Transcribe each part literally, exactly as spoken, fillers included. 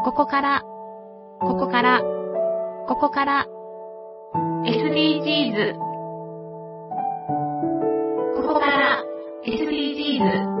ここから、ここから、ここから、エスディージーズ。ここから、エスディージーズ。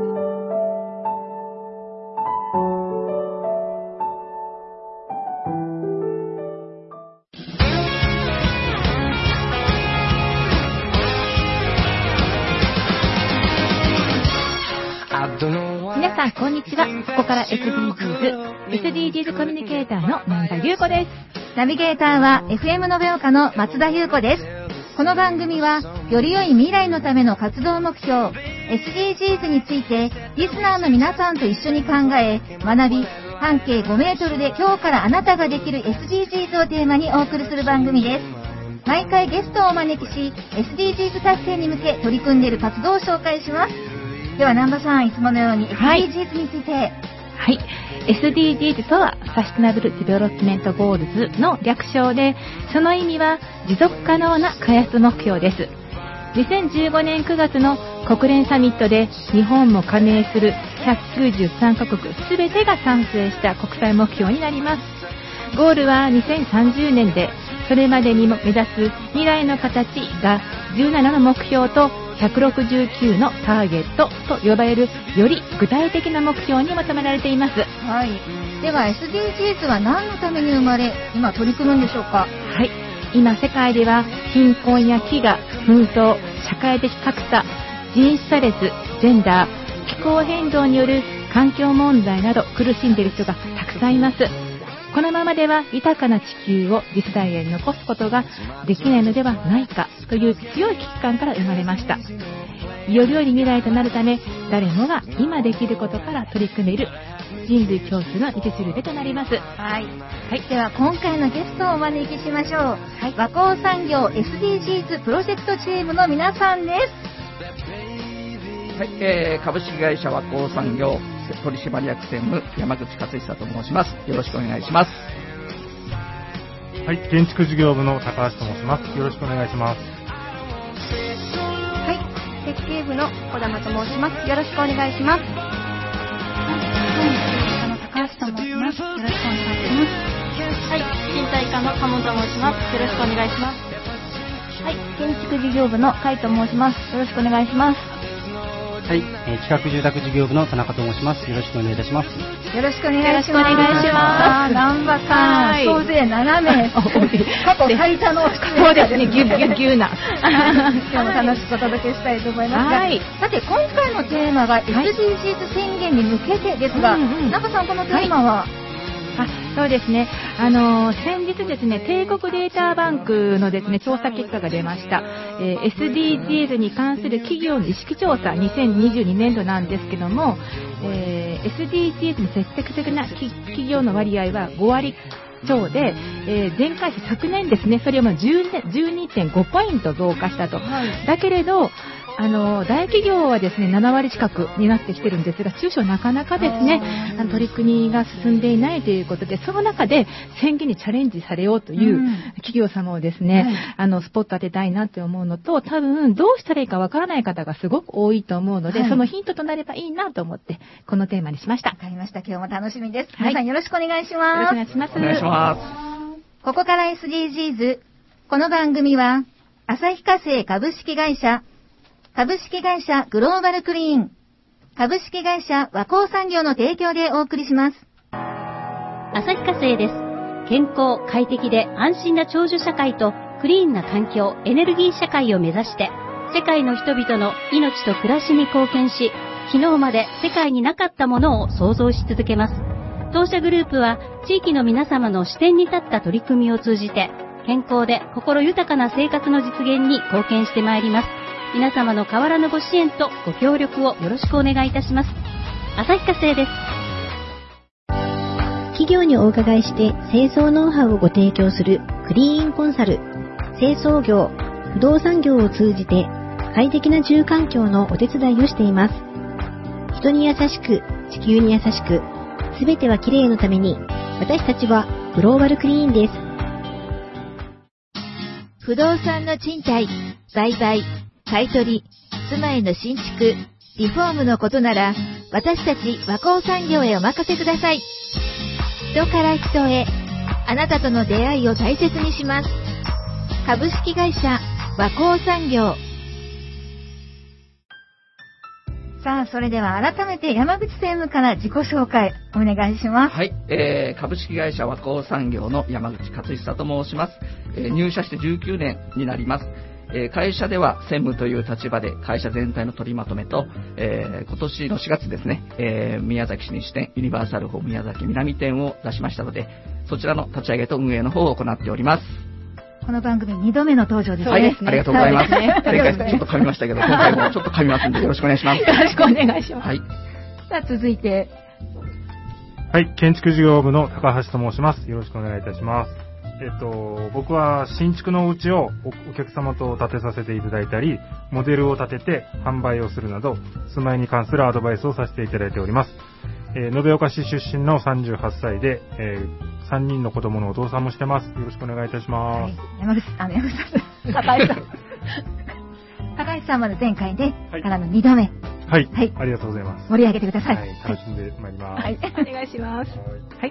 皆さんこんにちは。ここから エスディージーズ エスディージーズ コミュニケーターの南田優子です。 ナビゲーターは エフエム 延岡の松田優子です。この番組はより良い未来のための活動目標 エスディージーズ についてリスナーの皆さんと一緒に考え学び、半径ごメートルで今日からあなたができる エスディージーズ をテーマにお送りする番組です。毎回ゲストをお招きし エスディージーズ 達成に向け取り組んでいる活動を紹介します。では南波さん、いつものように エスディージーズ について。 はいはい、エスディージーズ とはサステナブルディベロップメントゴールズの略称で、その意味は持続可能な開発目標です。にせんじゅうごねんくがつの国連サミットで日本も加盟するひゃくきゅうじゅうさんカ国すべてが賛成した国際目標になります。ゴールはにせんさんじゅうねんで、それまでにも目指す未来の形がじゅうななの目標とひゃくろくじゅうきゅうのターゲットと呼ばれるより具体的な目標に求められています。 はい。では エスディージーズ は何のために生まれ、今取り組むんでしょうか。 はい。今世界では貧困や飢餓、紛争、社会的格差、人種差別、ジェンダー、気候変動による環境問題など苦しんでいる人がたくさんいます。このままでは豊かな地球を次世代へ残すことができないのではないかという強い危機感から生まれました。より良い未来となるため、誰もが今できることから取り組める人類共通の道しるべとなります。 はい。はい。では今回のゲストをお招きしましょう。はい。和光産業 エスディージーズ プロジェクトチームの皆さんです。 はい、えー、株式会社和光産業取締役専務山口勝久と申します。よろしくお願いします。 はい、建築事業部の高橋と申します。よろしくお願いします。 はい、設計部の小玉と申します。よろしくお願いします。はい、あの高橋と申します。よろしくお願いします。はい、賃貸課の鴨と申します。よろしくお願いします。はい、建築事業部の甲斐と申します。よろしくお願いします。 はい、えー、企画住宅事業部の田中と申します。よろしくお願いいたします。 よろしくお願いします。 よろしくお願いします。 南波さん、総勢ななめい。過去最多のそうですね、ギュッギュッギュな。 今日も楽しくお届けしたいと思いますが、はい、さて今回のテーマが エスディージーズ 宣言に向けてですが、南波さん、このテーマは、はいあそうですね、あのー、先日ですね、帝国データバンクのですね調査結果が出ました、えー、エスディージーズ に関する企業の意識調査にせんにじゅうにねんどなんですけども、えー、エスディージーズ に積極的な企業の割合はごわりちょうで、えー、前回比昨年ですね、それよりも じゅうにてんごポイント増加したと、はい、だけれどあの大企業はですねななわり近くになってきてるんですが、中小なかなかですねあの取り組みが進んでいないということで、その中で宣言にチャレンジされようという企業様をですね、はい、あのスポット当てたいなと思うのと、多分どうしたらいいかわからない方がすごく多いと思うので、はい、そのヒントとなればいいなと思ってこのテーマにしました。 わかりました。今日も楽しみです。皆さんよろしくお願いします。 よろしくお願いします。 お願いします。 ここから エスディージーズ。この番組は旭化成株式会社、株式会社グローバルクリーン、株式会社和光産業の提供でお送りします。 旭化成です。健康、快適で安心な長寿社会とクリーンな環境、エネルギー社会を目指して、世界の人々の命と暮らしに貢献し、昨日まで世界になかったものを創造し続けます。当社グループは地域の皆様の視点に立った取り組みを通じて、健康で心豊かな生活の実現に貢献してまいります。皆様の変わらぬご支援とご協力をよろしくお願いいたします。旭化成です。 企業にお伺いして清掃ノウハウをご提供するクリーンコンサル、清掃業、不動産業を通じて快適な住環境のお手伝いをしています。人に優しく、地球に優しく、すべてはきれいのために、私たちはグローバルクリーンです。 不動産の賃貸、売買、買取、住まいの新築、リフォームのことなら、私たち和光産業へお任せください。 人から人へ、あなたとの出会いを大切にします。株式会社和光産業。さあ、それでは改めて山口専務から自己紹介お願いします。 はい、えー、株式会社和光産業の山口勝久と申します。えー、入社してじゅうきゅうねんになります。えー、会社では専務という立場で会社全体の取りまとめと、えー、今年のしがつですね、えー、宮崎市に支店ユニバーサルホーム宮崎南店を出しましたので、そちらの立ち上げと運営の方を行っております。 この番組にどめの登場ですね。 はい、ありがとうございます。前回ちょっと噛みましたけど、今回もちょっと噛みますんでよろしくお願いします。 よろしくお願いします。 はい。 さあ、続いて。 はい、建築事業部の高橋と申します。よろしくお願いいたします。えっと、僕は新築のお家をお客様と建てさせていただいたり、モデルを建てて販売をするなど、住まいに関するアドバイスをさせていただいております。えー、延岡市出身のさんじゅうはっさいで、えー、さんにんの子供のお父さんもしてます。よろしくお願いいたします。はい、 山口さん、山口さん、高橋さん。高橋さんまで前回で、はい、からのにどめ。 はい。はい。ありがとうございます。 盛り上げてください。 はい。楽しんでまいります。 はい。お願いします。はい。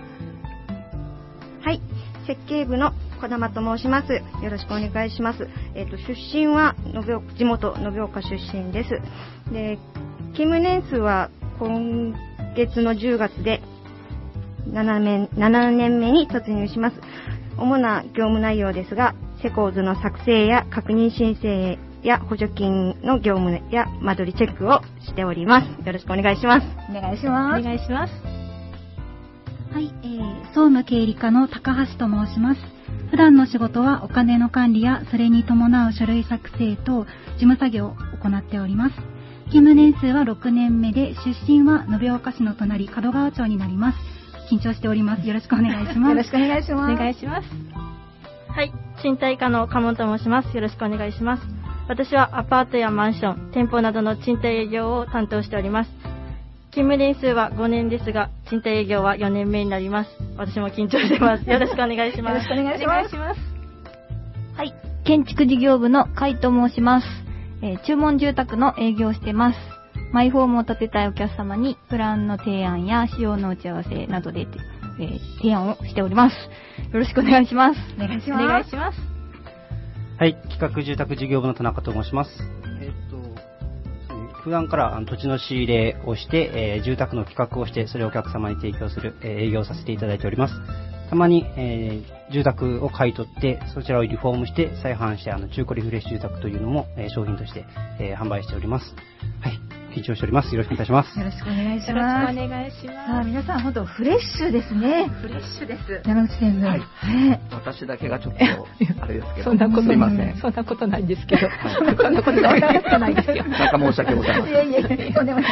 はい。設計部の小玉と申します。よろしくお願いします。えっと、出身は延岡、地元延岡出身です。で、勤務年数は今月のじゅうがつでななねんめに突入します。主な業務内容ですが、施工図の作成や確認申請や補助金の業務や間取りチェックをしております。よろしくお願いします。 お願いします。 お願いします。 はい、えー、総務経理課の高橋と申します。普段の仕事はお金の管理やそれに伴う書類作成と事務作業を行っております。勤務年数はろくねんめで、出身は延岡市の隣門川町になります。緊張しております。よろしくお願いします。 よろしくお願いします。 お願いします。 はい、賃貸課の鴨と申します。よろしくお願いします。私はアパートやマンション、店舗などの賃貸営業を担当しております。勤務年数はごねんですが、賃貸営業はよねんめになります。私も緊張してます。よろしくお願いします。 よろしくお願いします。 はい、建築事業部の甲斐と申します。えー、注文住宅の営業をしています。マイホームを建てたいお客様にプランの提案や使用の打ち合わせなどで、えー、提案をしております。よろしくお願いします。 お願いします。 お願いします。 はい、企画住宅事業部の田中と申します。えー、っと普段からあの土地の仕入れをして、えー、住宅の企画をして、それをお客様に提供する、えー、営業をさせていただいております。たまに、えー、住宅を買い取って、そちらをリフォームして再販して、あの中古リフレッシュ住宅というのも、えー、商品として、えー、販売しております。はい、緊張しております。よろしくお願いします。 よろしくお願いします。 よろしくお願いします。 さあ、皆さん本当フレッシュですね。 フレッシュです。 山口専務。はい。はい、 私だけがちょっとあれですけど。 そんなことすいません。 そんなことないんですけど。そんなことないですよ。 なんか申し訳ございません。 いやいやいや、とんでもない。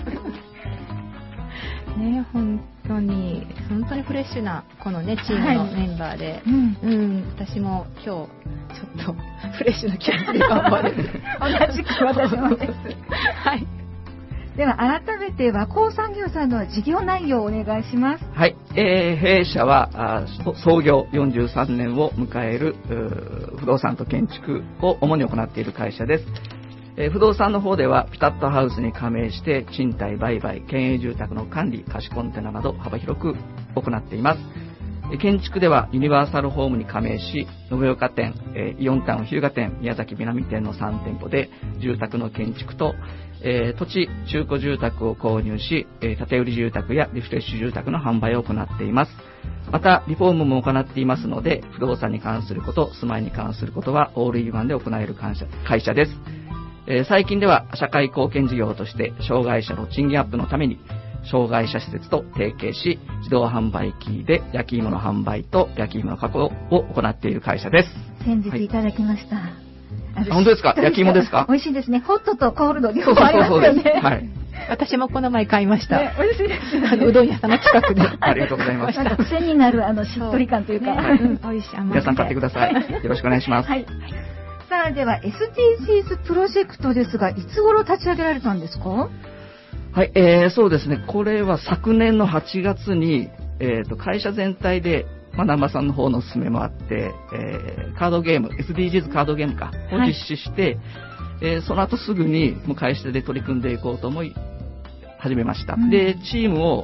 ね、本当に本当にフレッシュなこのねチームのメンバーで、はい、うん、うん、私も今日ちょっとフレッシュな気持ちで頑張れる。 同じく私もです。はい。では改めて和光産業さんの事業内容をお願いします。 はい、えー、弊社はあ創業よんじゅうさんねんを迎える不動産と建築を主に行っている会社です。えー、不動産の方ではピタッとハウスに加盟して賃貸売買県営住宅の管理貸しコンテナなど幅広く行っています。建築ではユニバーサルホームに加盟し、延岡店、えー、イオンタウン日向店、宮崎南店のさん店舗で住宅の建築と、えー、土地中古住宅を購入し、えー、建て売り住宅やリフレッシュ住宅の販売を行っています。またリフォームも行っていますので、不動産に関すること、住まいに関することはオールインワンで行える会社です。えー、最近では社会貢献事業として障害者の賃金アップのために障害者施設と提携し、自動販売機で焼き芋の販売と焼き芋の加工を行っている会社です。 先日いただきました。はい、 本当ですか？焼き芋ですか？ 美味しいですね。ホットとコールド両方ありますよね。そうそうそうです。はい。 私もこの前買いました。 ね、美味しいですね。 あのうどん屋さんの近くで。 ありがとうございました。 なんか癖になるあのしっとり感というか、 ね、はい、うん、美味しい。 皆さん買ってください。よろしくお願いします。はい。 さあでは エスディージーズ プロジェクトですが、いつ頃立ち上げられたんですか？ はい、えー、そうですね。これは昨年のはちがつに、えーと、会社全体で、まあ、南波さんの方のお勧めもあって、えー、カードゲーム、エスディージーズ カードゲームか、を実施して、はい、えー、その後すぐにもう会社で取り組んでいこうと思い始めました。うん、で、チームを、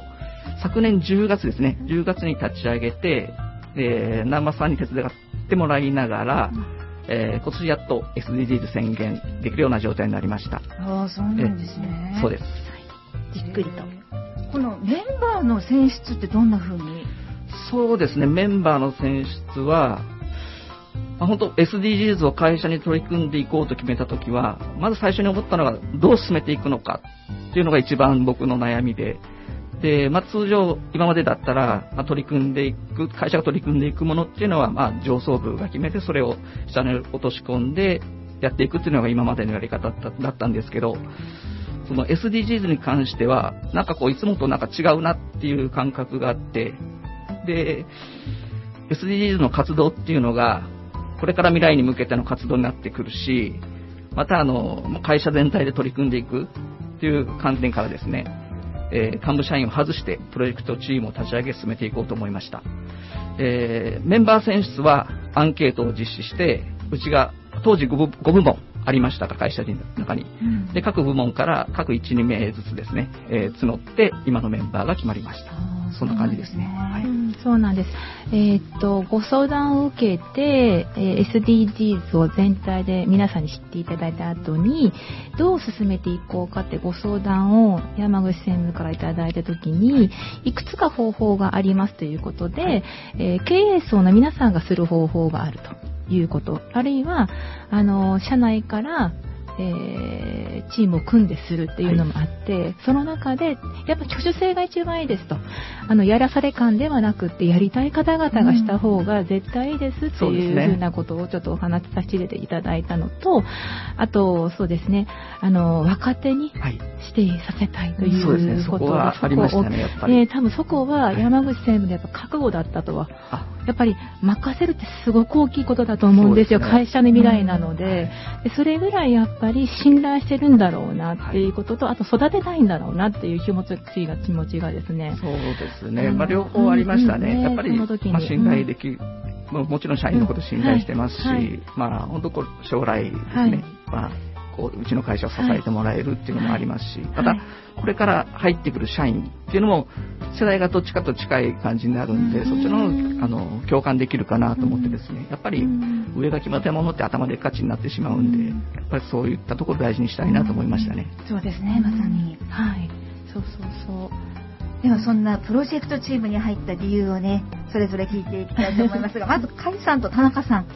昨年じゅうがつですね、じゅうがつに立ち上げて、えー、南波さんに手伝ってもらいながら、うんえー、今年やっと エスディージーズ 宣言できるような状態になりました。 ああ、そうなんですね。 そうです。 じっくりと。このメンバーの選出ってどんな風に？ そうですね、メンバーの選出は、まあ、本当 エスディージーズ を会社に取り組んでいこうと決めたときは、まず最初に思ったのがどう進めていくのかっていうのが一番僕の悩みで、で、まあ、通常今までだったら、まあ、取り組んでいく、会社が取り組んでいくものっていうのは、まあ、上層部が決めてそれを下に落とし込んでやっていくっていうのが今までのやり方だった、だったんですけど、その エスディージーズ に関しては、なんかこういつもとなんか違うなっていう感覚があって、で、エスディージーズ の活動っていうのが、これから未来に向けての活動になってくるし、またあの、会社全体で取り組んでいくっていう観点からですね、えー、幹部社員を外してプロジェクトチームを立ち上げ進めていこうと思いました。えー、メンバー選出はアンケートを実施して、うちが当時 5, 5部門ありましたが、会社の中に。で、各部門から各いち、にめいずつですね、えー、募って今のメンバーが決まりました。そんな感じですね。はい、うん、 そうなんです。えー、っと、ご相談を受けて、えー、エスディージーズ を全体で皆さんに知っていただいた後に、どう進めていこうかってご相談を山口専務からいただいたときに、いくつか方法がありますということで、はい、えー、経営層の皆さんがする方法があるということ、あるいは、あの、社内から、えー、チームを組んでするっていうのもあって、はい、その中でやっぱ挙手制が一番いいですと、あのやらされ感ではなくってやりたい方々がした方が絶対いいですっていうふうなことをちょっとお話しさせていただいたのと、あとそうですね、あの若手に指定させたいということで、はい、 そこはありましたね、やっぱり、 えー、多分そこは山口専務でやっぱ覚悟だったとは、やっぱり任せるってすごく大きいことだと思うんですよ、すね、会社の未来なので、うん、でそれぐらいやっぱり信頼してるんだろうなっていうことと、はい、あと育てたいんだろうなっていう気持ちが気持ちがですね。 そうですね。まあ、両方ありましたね。うんうん、やっぱり、まあ、信頼できる、うん、もちろん社員のこと信頼してますし、うんはい、まあ本当こう将来ですね。はい、まあこううちの会社を支えてもらえるっていうのもありますし、はい、またこれから入ってくる社員っていうのも世代がどっちかと近い感じになるんで、うん、そっちのあの共感できるかなと思ってですね、やっぱり上が決まったものって頭でっかちになってしまうんで、やっぱりそういったところを大事にしたいなと思いましたね。 うん、そうですね、まさに、 はい、そうそうそう。 ではそんなプロジェクトチームに入った理由をね、それぞれ聞いていきたいと思いますが、まず甲斐さんと田中さん。はい。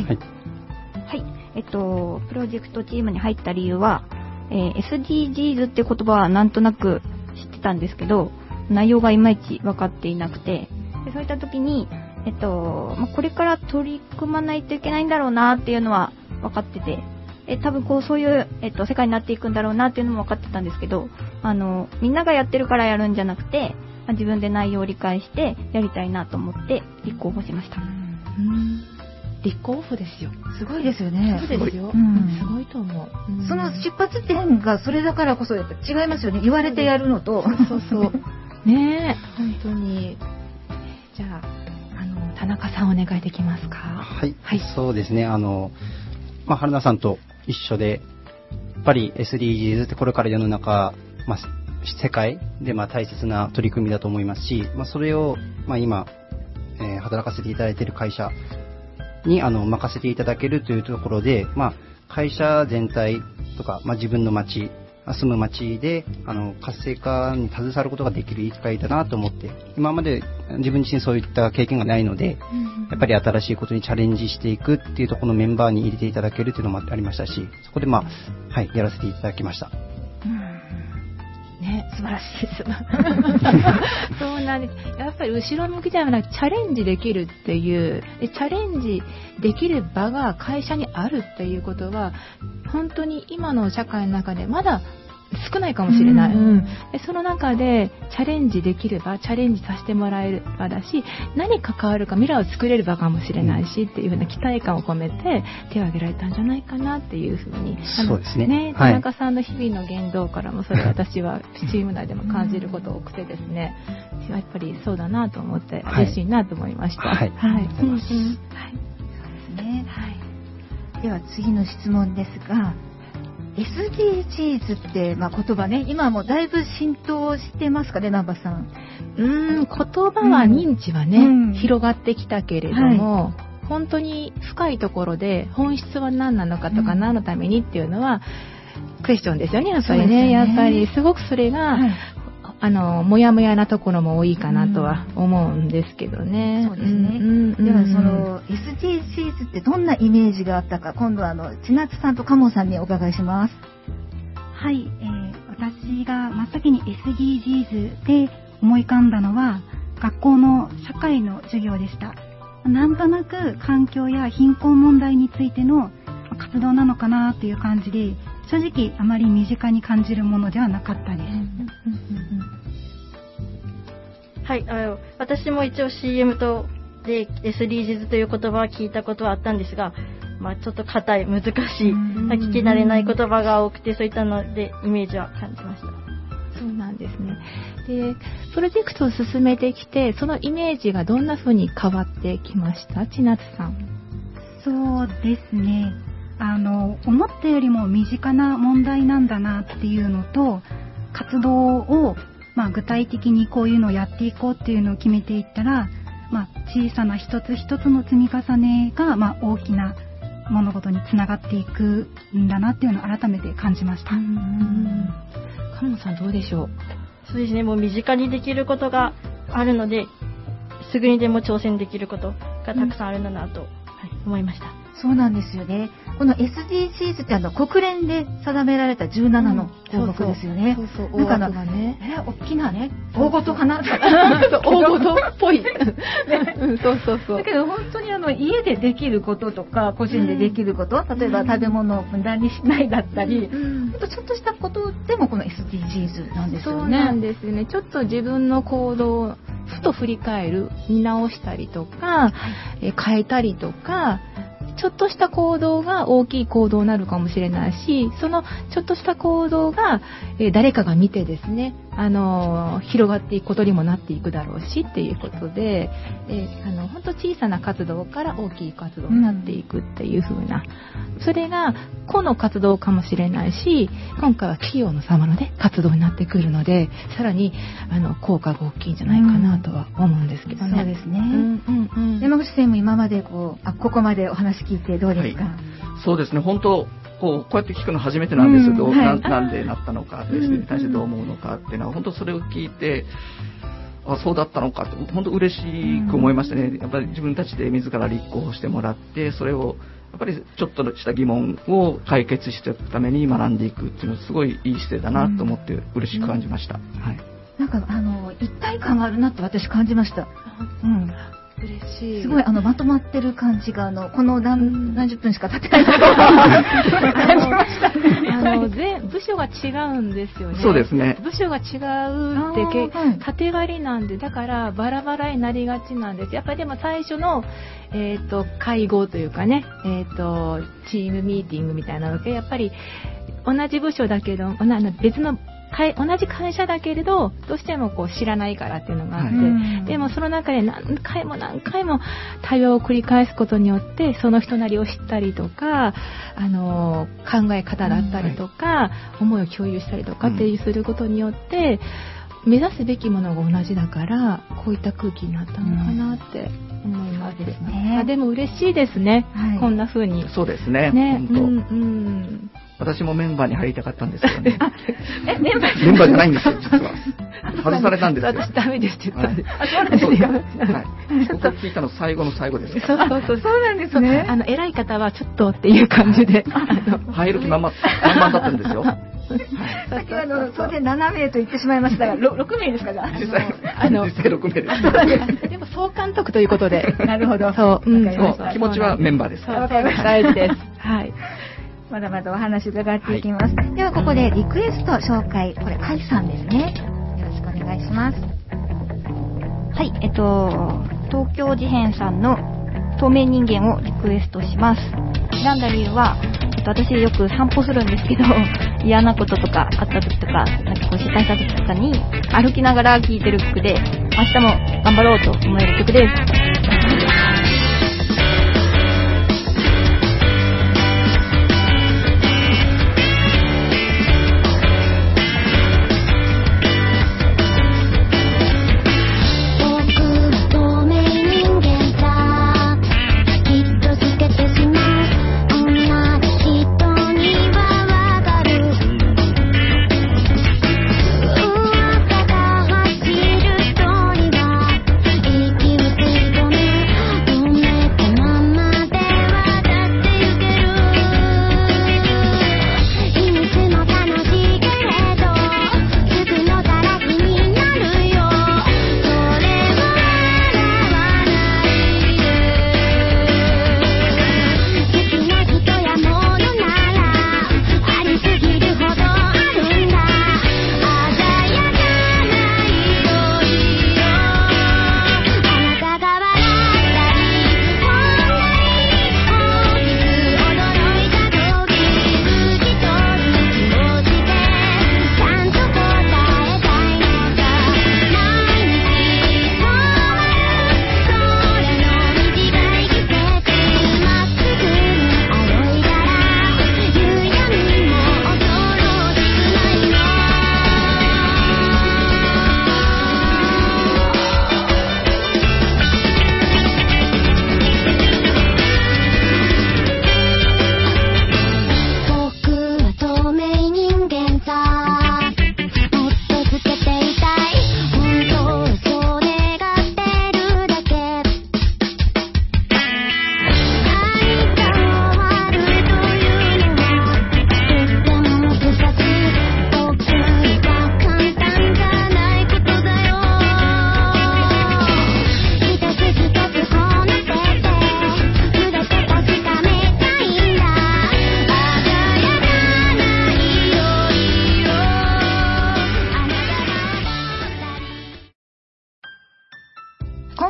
はいはい、えっと、プロジェクトチームに入った理由は、えー、エスディージーズ って言葉はなんとなく知ってたんですけど、内容がいまいち分かっていなくて、でそういった時に、えっと、まあ、これから取り組まないといけないんだろうなっていうのは分かってて、え多分こうそういう、えっと、世界になっていくんだろうなっていうのも分かってたんですけど、あの、みんながやってるからやるんじゃなくて、まあ、自分で内容を理解してやりたいなと思って立候補しました。 うん立候補ですよ。 すごいですよね。 そうですよ。うん、すごいと思う、 うん。その出発点がそれだからこそやっぱ違いますよね。言われてやるのと。 そうそう。ねえ、本当に。じゃあ、あの田中さんお願いできますか。 はい。はい、そうですね。あの、まあ春菜さんと一緒で、やっぱり エスディージーズ ってこれから世の中、まあ世界でまあ大切な取り組みだと思いますし、まあそれをまあ今、えー、働かせていただいている会社にあの任せていただけるというところで、まあ、会社全体とか、まあ、自分の町、住む町であの活性化に携わることができる機会だなと思って、今まで自分自身そういった経験がないので、やっぱり新しいことにチャレンジしていくっていうところのメンバーに入れていただけるというのもありましたし、そこでまあ、はい、やらせていただきました。 ね、素晴らしいです。そうなんです。やっぱり後ろ向きではなくチャレンジできるっていうで、チャレンジできる場が会社にあるっていうことは、本当に今の社会の中でまだ少ないかもしれない、うんうん、でその中でチャレンジできればチャレンジさせてもらえる場だし、何か変わるか未来を作れる場かもしれないしっていう風な期待感を込めて手を挙げられたんじゃないかなっていう風に、 そうですね、 ね、田中さんの日々の言動からもそれ私はチーム内でも感じることが多くてですね、やっぱりそうだなと思って嬉しいなと思いました。 はい、はい、はい、 そうですね。はい。では次の質問ですが、 エスディージーズ って、まあ、言葉ね、今はもうだいぶ浸透してますかね、南波さん。 うーん、言葉は認知はね、うん、広がってきたけれども、はい、本当に深いところで本質は何なのかとか、うん、何のためにっていうのはクエスチョンですよね、やっぱり ね, ねやっぱりすごくそれが、はい、あのもやもやなところも多いかなとは思うんですけどね。 そうですね。うんうん、ではその エスディージーズ ってどんなイメージがあったか、今度はあの千夏さんと鴨さんにお伺いします。 はい、えー、私が真っ先に エスディージーズ で思い浮かんだのは学校の社会の授業でした。なんとなく環境や貧困問題についての活動なのかなという感じで、正直あまり身近に感じるものではなかったです。 はい、あの私も一応 シーエム とで エスディージーズ という言葉は聞いたことはあったんですが、まあ、ちょっと硬い難しい聞き慣れない言葉が多くて、そういったのでイメージは感じました。 そうなんですね。で、プロジェクトを進めてきて、そのイメージがどんな風に変わってきました？千夏さん。 そうですね。あの思ったよりも身近な問題なんだなっていうのと、活動を、まあ、具体的にこういうのをやっていこうっていうのを決めていったら、まあ、小さな一つ一つの積み重ねが、まあ、大きな物事につながっていくんだなっていうのを改めて感じました。うーん、 鴨野さんどうでしょう？ そうですね、もう身近にできることがあるので、すぐにでも挑戦できることがたくさんあるんだなと、うん、はい、思いました。 そうなんですよね。この エスディージーズ ってあの国連で定められたじゅうななの項目ですよね。 そうそうそう、大事がね、 え大きなね、大事かな大事っぽい、ね、うん、そうそうそう。 だけど本当にあの家でできることとか個人でできること、うん、例えば食べ物を無駄にしないだったり、うん、ほんとちょっとしたことでもこの エスディージーズ なんですよね。 そうなんですね。ちょっと自分の行動をふと振り返る、見直したりとか、はい、え変えたりとか、ちょっとした行動が大きい行動になるかもしれないし、そのちょっとした行動が、えー、誰かが見てですね、あのー、広がっていくことにもなっていくだろうしっていうことで、えー、あの本当小さな活動から大きい活動になっていくっていう風な、うん、それが個の活動かもしれないし、今回は企業の様のね活動になってくるので、さらにあの効果が大きいんじゃないかなとは思うんですけどね。 うん、そうですね。うんうんうん、山口先生も今までこうあここまでお話聞いてどうですか？はい、 そうですね、本当こう、こうやって聞くの初めてなんですけど、うんはい、な, なんでなったのか、それに対してどう思うのかっていうのは、本当それを聞いて、あ、そうだったのかって、本当嬉しく思いましたね。やっぱり自分たちで自ら立候補してもらって、それを、やっぱりちょっとした疑問を解決していくために学んでいくっていうのは、すごいいい姿勢だなと思って嬉しく感じました。うんはい、 なんか、あの、一体感があるなって私感じました。うん嬉しい。 すごいあのまとまってる感じがあのこの 何, 何十分しか経ってない感じましたね。 あの全部署が違うんですよね。 そうですね。 部署が違うってけ、はい、縦割りなんで、だからバラバラになりがちなんです。やっぱりでも最初のえっ、ー、と会合というかね、えっ、ー、とチームミーティングみたいなのでやっぱり同じ部署だけど別の同じ会社だけれどどうしてもこう知らないからっていうのがあって、はい、でもその中で何回も何回も対話を繰り返すことによってその人なりを知ったりとか、あの考え方だったりとか、はい、思いを共有したりとかっていうすることによって、うん、目指すべきものが同じだからこういった空気になったのかなって思います、うん、ですね。あでも嬉しいですね、はい、こんな風に。 そうですね。 ね、 本当、 うんうん私もメンバーに入りたかったんですけどね。 え、メンバーメンバーじゃないんですよ、実は。外されたんですよ。 私ダメですって言ったんで。 はい、あ、そうなんですよ。 はい。ここ聞いたの最後の最後ですから。そうそうそう。 そうなんですね。 あの、偉い方はちょっとっていう感じで。あの入る気満々、満々だったんですよ。はい、 さっきあの、当然ななめいと言ってしまいましたが、ろくめいですかじゃあ。 実際、あの、実際ろくめいです。 でも総監督ということで。 なるほど。 そう。うん、 そう気持ちはメンバーです。 わかりました。 大事です。はい。 まだまだお話伺っていきます。はい、ではここでリクエスト紹介。これ甲斐さんですね。よろしくお願いします。 はい、えっと東京事変さんの透明人間をリクエストします。選んだ理由は、えっと、私よく散歩するんですけど、嫌なこととかあった時とか、なんかこう失敗した時とかに歩きながら聴いてる曲で、明日も頑張ろうと思える曲です。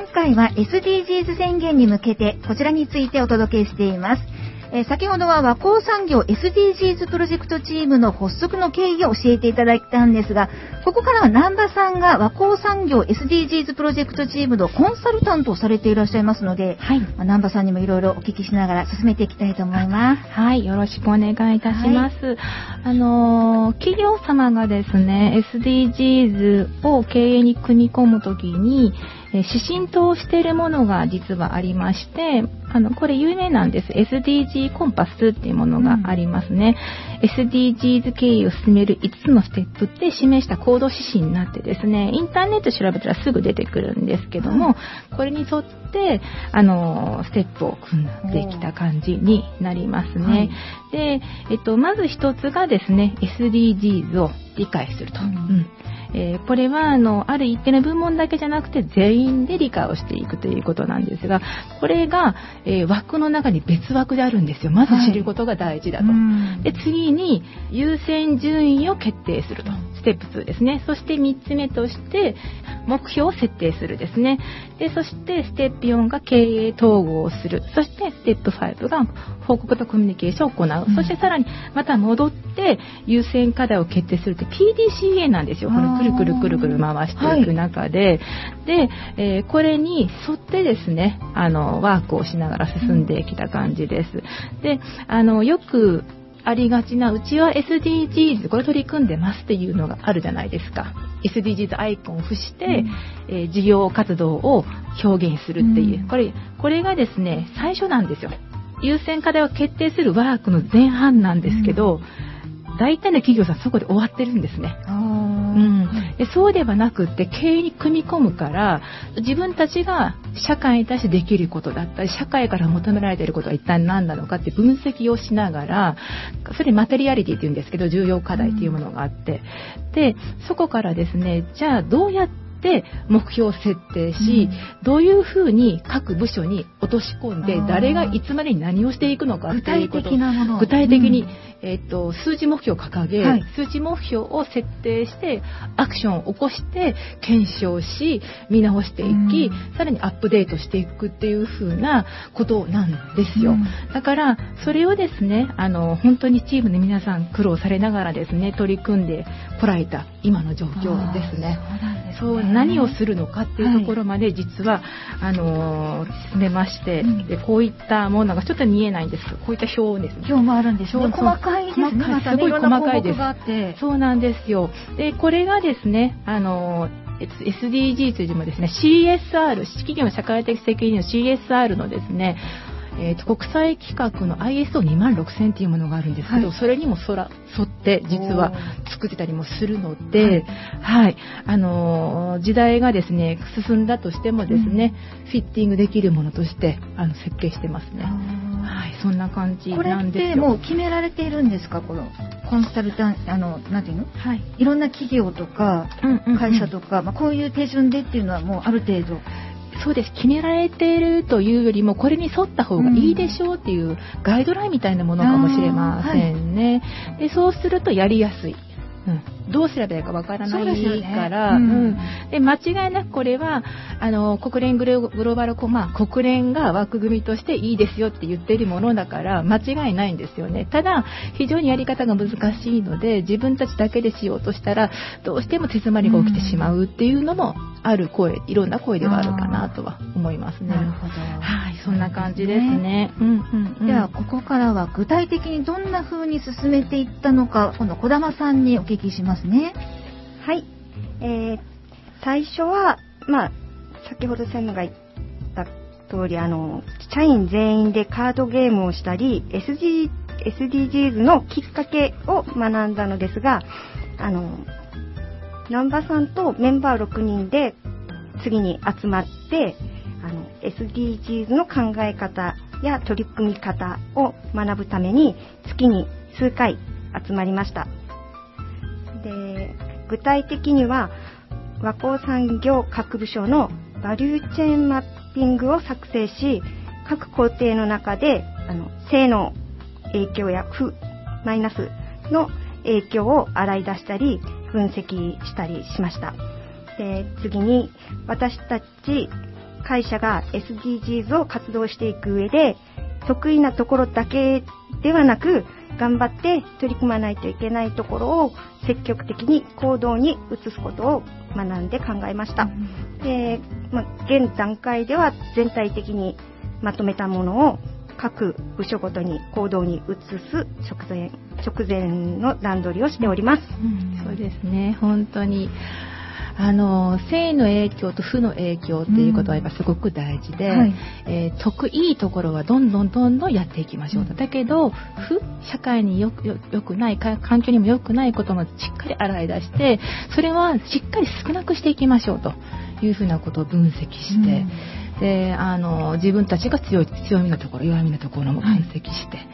今回は エスディージーズ 宣言に向けてこちらについてお届けしています。えー、先ほどは和光産業 エスディージーズ プロジェクトチームの発足の経緯を教えていただいたんですが、ここからは南波さんが和光産業 エスディージーズ プロジェクトチームのコンサルタントをされていらっしゃいますので、はい、まあ、南波さんにもいろいろお聞きしながら進めていきたいと思います。 はい、よろしくお願いいたします。はい、あのー、企業様がですね エスディージーズ を経営に組み込むときに指針としているものが実はありまして、あのこれ有名なんです。 エスディージー コンパスっていうものがありますね。うん、エスディージーズ 経営を進めるいつつのステップって示した行動指針になってですね、インターネット調べたらすぐ出てくるんですけども、うん、これに沿ってあのステップを組んできた感じになりますね。はい、で、えっと、まず一つがですね エスディージーズ を理解すると。うんうんえー、これはあのある一定の部門だけじゃなくて全員で理解をしていくということなんですが、これが、えー、枠の中に別枠であるんですよ。まず知ることが大事だと。はい、で次に優先順位を決定すると。ステップにですね。そしてみっつめとして目標を設定するですね。でそしてステップよんが経営統合をする。そしてステップごが報告とコミュニケーションを行う。うん、そしてさらにまた戻って優先課題を決定するって ピーディーシーエー なんですよ。このくるくるくるくる回していく中で、はい、で、えー、これに沿ってですね、あのワークをしながら進んできた感じです。で、あのよくありがちなうちは エスディージーズ これ取り組んでますっていうのがあるじゃないですか。エスディージーズ アイコンを付して、うんえー、事業活動を表現するっていう、うん、これこれがですね最初なんですよ。優先課題を決定するワークの前半なんですけど、うん、大体の企業さんそこで終わってるんですね。うん、でそうではなくって経営に組み込むから自分たちが社会に対してできることだったり社会から求められていることは一体何なのかって分析をしながら、それマテリアリティっていうんですけど重要課題っていうものがあって、でそこからですね、じゃあどうやってで目標を設定し、うん、どういうふうに各部署に落とし込んで誰がいつまでに何をしていくのかっていうこと、具体的なもの、具体的に、うんえー、と数値目標を掲げ、はい、数値目標を設定してアクションを起こして検証し見直していき、うん、さらにアップデートしていくっていうふうなことなんですよ。うん、だからそれをですね、あの本当にチームの皆さん苦労されながらですね取り組んでこられた今の状況ですね。そう何をするのかっていうところまで実は、はい、あのー、進めまして、うん、でこういったものがちょっと見えないんですけど、こういった表ですね。 表もあるんですよ。細かいですね。 細かい、すごい細かいです。そうなんですよ。でこれがですね、あのー、エスディージー というよりもですね シーエスアール 企業の社会的責任の シーエスアール のですねえー、と国際規格の アイエスオーにまんろくせん っていうものがあるんですけど、はい、それにもそら沿って実は作ってたりもするので、はいはい、あのー、時代がですね進んだとしてもですね、うん、フィッティングできるものとしてあの設計してますね。はい、そんな感じなんですよ。 これってもう決められているんですか、このコンサルタンあのなんていうの、はい、いろんな企業とか会社とか、うんうんうんまあ、こういう手順でっていうのはもうある程度そうです。決められているというよりもこれに沿った方がいいでしょうっていうガイドラインみたいなものかもしれませんね。はい、でそうするとやりやすい。うん、どうすればいいかわからないから、ねうんうん、で間違いなくこれはあの国連グローバルコマ国連が枠組みとしていいですよって言っているものだから間違いないんですよね。ただ非常にやり方が難しいので自分たちだけでしようとしたらどうしても手詰まりが起きてしまうっていうのもある声、いろんな声ではあるかなとは思いますね。 なるほど。 はい、そんな感じですね。うんうんうん、 ではここからは具体的にどんな風に進めていったのか、この小玉さんにお聞きしますね。 はい、えー、最初はまあ先ほど専務が言った通りあの社員全員でカードゲームをしたり エスディージーズ のきっかけを学んだのですが、あの南波さんとメンバーろくにんで次に集まってあの エスディージーズ の考え方や取り組み方を学ぶために月に数回集まりました。で具体的には和光産業各部署のバリューチェーンマッピングを作成し、各工程の中であの正の影響や負マイナスの影響を洗い出したり分析したりしました。で次に私たち会社が エスディージーズ を活動していく上で、得意なところだけではなく、頑張って取り組まないといけないところを積極的に行動に移すことを学んで考えました。で、まあ、現段階では全体的にまとめたものを各部署ごとに行動に移す直前、直前の段取りをしております。 うん、そうですね。本当に。あの正の影響と負の影響っていうことはやっぱすごく大事で、うんはいえー、得いいところはどんどんどんどんやっていきましょうと、うん、だけど負社会によくよよくない環境にも良くないこともしっかり洗い出してそれはしっかり少なくしていきましょうというふうなことを分析して、うん、であの自分たちが強い強みのところ弱みのところも分析して、はい、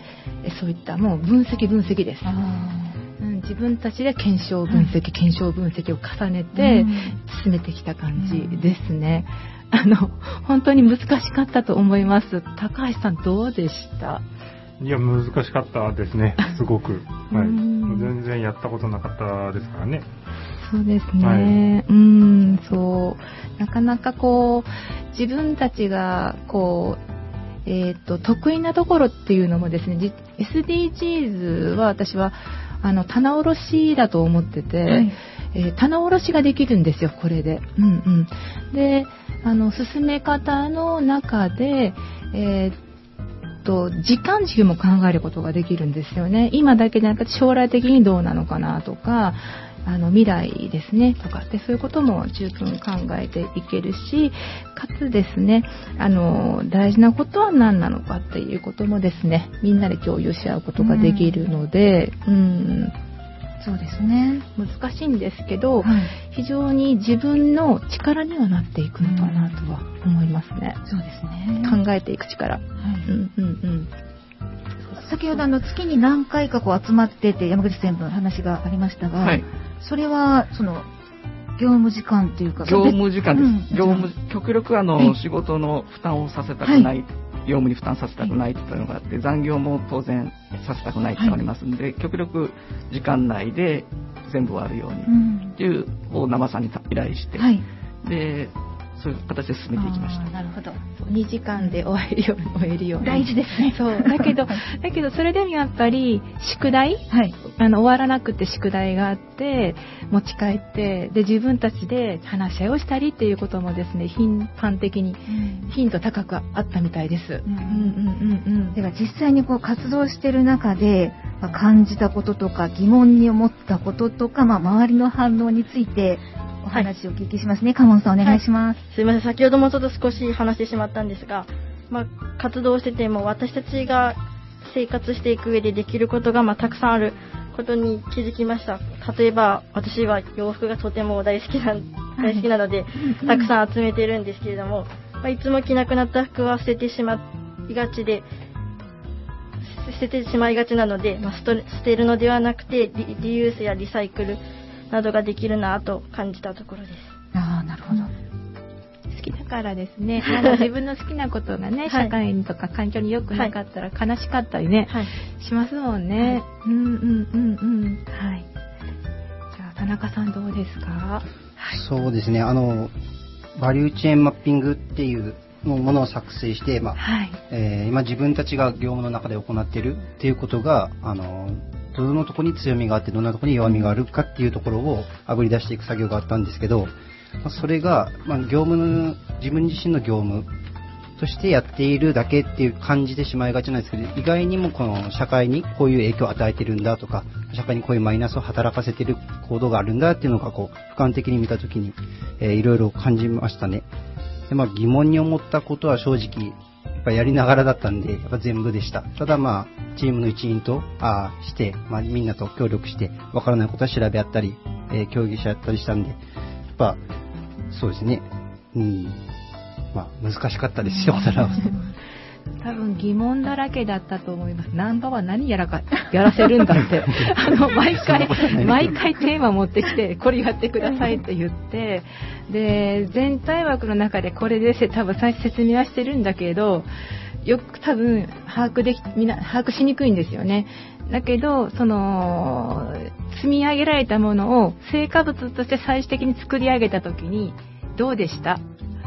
そういったもう分析分析です。うん、自分たちで検証分析、はい、検証分析を重ねて進めてきた感じですね。うん、あの本当に難しかったと思います。高橋さんどうでした？ いや難しかったですね。すごく、はい、全然やったことなかったですからね。 そうですね。はい、うんそうなかなかこう自分たちがこうえっと得意なところっていうのもですね エスディージーズ は私はあの棚卸しだと思ってて、はいえー、棚卸しができるんですよこれで、うんうん、であの進め方の中で、えー、っと時間軸も考えることができるんですよね。今だけじゃなくて将来的にどうなのかなとかあの未来ですねとかでそういうことも十分考えていけるしかつですねあの大事なことは何なのかっていうこともですねみんなで共有し合うことができるので、うん、うんそうですね難しいんですけど、はい、非常に自分の力にはなっていくのかなとは思いますね。 そうですね考えていく力、はいうんうんうん先ほどあの月に何回かこう集まってて山口専務の話がありましたが、はい、それはその業務時間というか業務時間です、うん、業務極力あの、はい、仕事の負担をさせたくない、はい、業務に負担させたくないというのがあって残業も当然させたくないというのがありますので、はい、極力時間内で全部終わるようにというを生さんに依頼して、はい、でそういう形で進めていきました。 なるほど。にじかんで終えるように終えるように。 大事ですね。 そう。だけどだけどそれでもやっぱり宿題、はい、あの終わらなくて宿題があって持ち帰ってで自分たちで話し合いをしたりっていうこともですね頻繁的に、うん、頻度高くあったみたいです。うんうんうんうん。では実際にこう活動している中で、まあ、感じたこととか疑問に思ったこととか、まあ、周りの反応について。お話をお聞きしますね。カモンさんお願いします、 はい、すいません先ほどもちょっと少し話してしまったんですが、まあ、活動してても私たちが生活していく上でできることがまあたくさんあることに気づきました。例えば私は洋服がとても大好きな大好きなので、はい、たくさん集めているんですけれども、まあ、いつも着なくなった服は捨ててしまいがちで捨ててしまいがちなので、まあ、捨てるのではなくて リ, リユースやリサイクルなどができるなと感じたところです。 ああ、なるほど。 好きだからですね。あの自分の好きなことがね、はい、社会とか環境に良くなかったら悲しかったりね、はい、しますもんね。はい、うんうんうんうん。はい。じゃあ田中さんどうですか？はい、 そうですね。あのバリューチェーンマッピングっていうものを作成して、まあはいえー、今自分たちが業務の中で行っているっていうことがあのどのところに強みがあってどんなところに弱みがあるかっていうところをあぶり出していく作業があったんですけど、それが、まあ、業務の自分自身の業務としてやっているだけっていう感じてしまいがちなんですけど、意外にもこの社会にこういう影響を与えてるんだとか社会にこういうマイナスを働かせている行動があるんだっていうのがこう俯瞰的に見たときに、えー、いろいろ感じましたね。で、まあ、疑問に思ったことは正直やっぱやりながらだったんでやっぱ全部でした。ただまあチームの一員とあして、まあ、みんなと協力してわからないことは調べ合ったり、えー、協議し合ったりしたんでやっぱそうですね、うんまあ、難しかったですよ。 多分疑問だらけだったと思います。ナンバーは何やらかやらせるんだってあの毎回毎回テーマ持ってきてこれやってくださいって言ってで全体枠の中でこれで多分最初説明はしてるんだけどよく多分把握できみんな把握しにくいんですよね。だけどその積み上げられたものを成果物として最終的に作り上げた時にどうでした？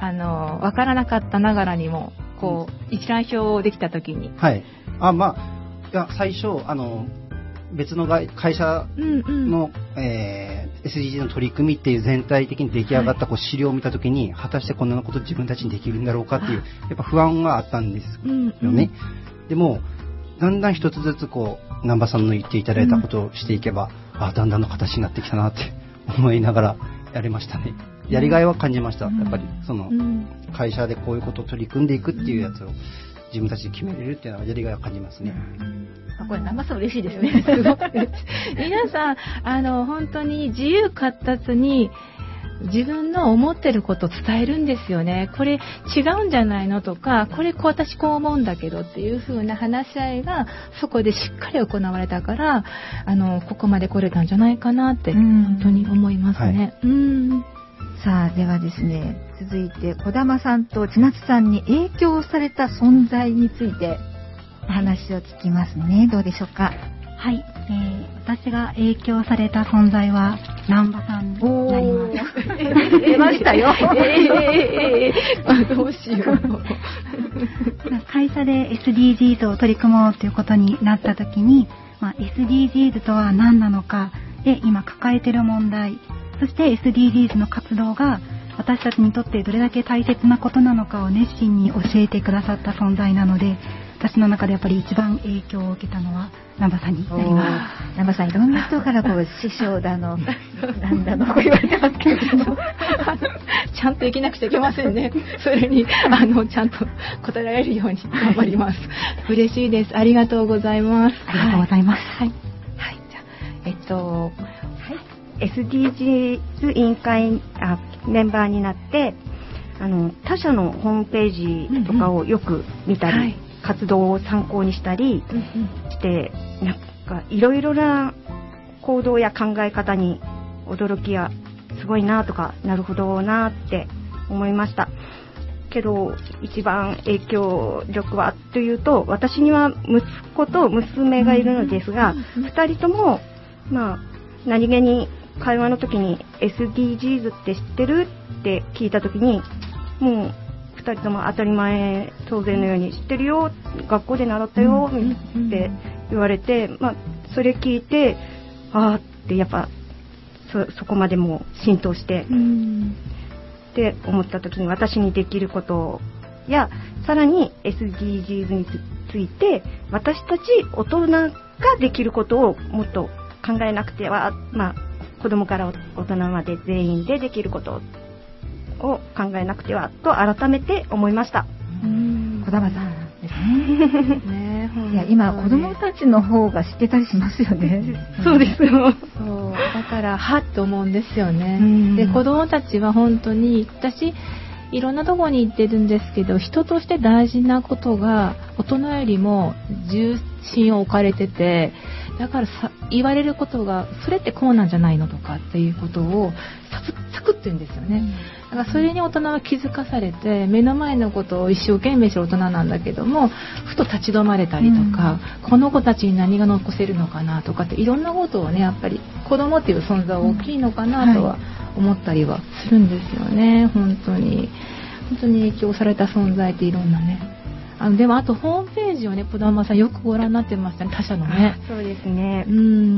あの、わからなかったながらにも、こう、一覧表できたときに。 はい。あ、まあ、いや、最初、あの、別の会社の、うんうんえー、エスディージー の取り組みっていう全体的に出来上がったこう資料を見たときに、はい、果たしてこんなこと自分たちにできるんだろうかっていう、やっぱ不安があったんですよね。うんうん、でも、だんだん一つずつこう、南波さんの言っていただいたことをしていけば、うん、あ、だんだんの形になってきたなって思いながらやれましたね。やりがいは感じました。やっぱり、その、会社でこういうことを取り組んでいくっていうやつを自分たちで決めれるっていうのはやりがいは感じますね。 あ、これ南波さん嬉しいですね。すごく皆さん、あの、本当に自由闊達に自分の思ってることを伝えるんですよね。これ違うんじゃないのとか、これこう私こう思うんだけどっていう風な話し合いがそこでしっかり行われたから、あの、ここまで来れたんじゃないかなって本当に思いますね。はい、うんさあ、ではですね、続いて児玉さんと千夏さんに影響された存在についてお話を聞きますね。どうでしょうか。 はい、えー、私が影響された存在は南波さんになります。 出ましたよ。えーえー、あどうしよう。 会社で エスディージーズ を取り組もうということになったときに、まあ、エスディージーズ とは何なのか、で今抱えている問題、そして エスディージーズ の活動が私たちにとってどれだけ大切なことなのかを熱心に教えてくださった存在なので、私の中でやっぱり一番影響を受けたのは南波さんになります。 南波さん、いろんな人からこう師匠だのなんだのこう言われてますけどもちゃんと生きなくちゃいけませんね。それにあのちゃんと答えられるように頑張ります。嬉しいです。ありがとうございます。 ありがとうございます。 はい。はい。じゃあえっと。 エスディージーズ 委員会あメンバーになってあの他社のホームページとかをよく見たり、うんうんはい、活動を参考にしたりして、うんうん、なんかいろいろな行動や考え方に驚きやすごいなとかなるほどなって思いましたけど、一番影響力はというと、私には息子と娘がいるのですが、うんうんうん、ふたりともまあ何気に会話の時に エスディージーズ って知ってるって聞いた時に、もうふたりとも当たり前当然のように知ってるよ、学校で習ったよって言われて、まあそれ聞いて、ああってやっぱ そ, そこまでもう浸透してって思った時に、私にできることやさらに エスディージーズ について私たち大人ができることをもっと考えなくては、まあ子供から大人まで全員でできることを考えなくてはと改めて思いました。 児玉さんですね。ねいや今子供たちの方が知ってたりしますよね。 そうですよ。 そうだからはっと思うんですよね。で子供たちは本当に私いろんなところに行ってるんですけど、人として大事なことが大人よりも重心を置かれてて、だからさ言われることがそれってこうなんじゃないのとかっていうことをサクッサクッって言うんですよね。だからそれに大人は気づかされて、目の前のことを一生懸命する大人なんだけども、ふと立ち止まれたりとか、うん、この子たちに何が残せるのかなとかっていろんなことをね、やっぱり子供っていう存在は大きいのかなとは思ったりはするんですよね。本当に本当に影響された存在っていろんなね。あのでもあとホームページをね、児玉さんよくご覧になってましたね、他社のね。 そうですね。うん。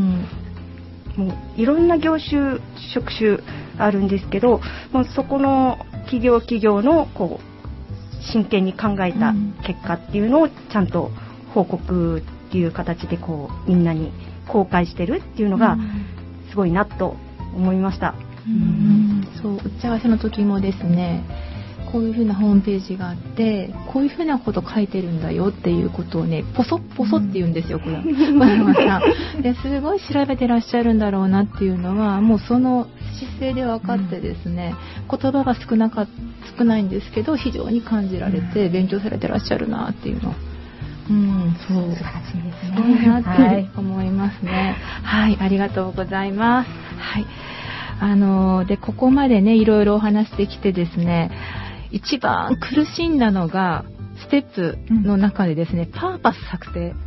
もういろんな業種職種あるんですけど、もうそこの企業企業のこう真剣に考えた結果っていうのをちゃんと報告っていう形でこうみんなに公開してるっていうのがすごいなと思いました。 うん、そう、打ち合わせの時もですね、こういう風なホームページがあって、こういう風なこと書いてるんだよっていうことをね、ポソッポソって言うんですよ、これ。ですごい調べてらっしゃるんだろうなっていうのは、もうその姿勢で分かってですね、うん、言葉が少なか少ないんですけど、非常に感じられて、勉強されてらっしゃるなっていうの。うん、そう。素晴らしいですね。そうなって思いますね。はい、ありがとうございます。はい。あのでここまでね、いろいろお話してきてですね、一番苦しんだのがステップの中でですね、うん、パーパス策定